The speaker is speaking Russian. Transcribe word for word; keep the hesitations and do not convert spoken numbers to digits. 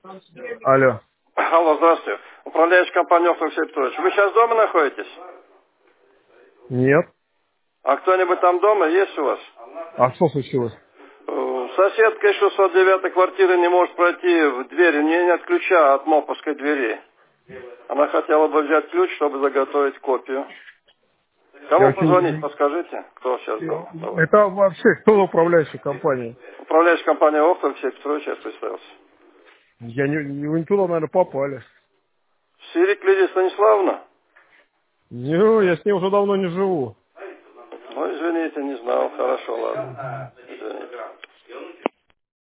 Алло. Алло, здравствуйте. Управляющий компанией Алексей Петрович. Вы сейчас дома находитесь? Нет. А кто-нибудь там дома есть у вас? А что случилось? Э, Соседка из шестьсот девятой квартиры не может пройти в дверь. У нее нет ключа от моповской двери. Она хотела бы взять ключ, чтобы заготовить копию. Я Кому позвонить, очень... подскажите, кто сейчас дома? Давай. Это вообще кто управляющий компанией? Управляющий компанией Охта Алексей Петрович, я представился. Я не, не, вы не туда, наверное, попали. Сирик Лидия Станиславовна? Не, я с ней уже давно не живу. Ну, извините, не знал. Хорошо, ладно. Извините.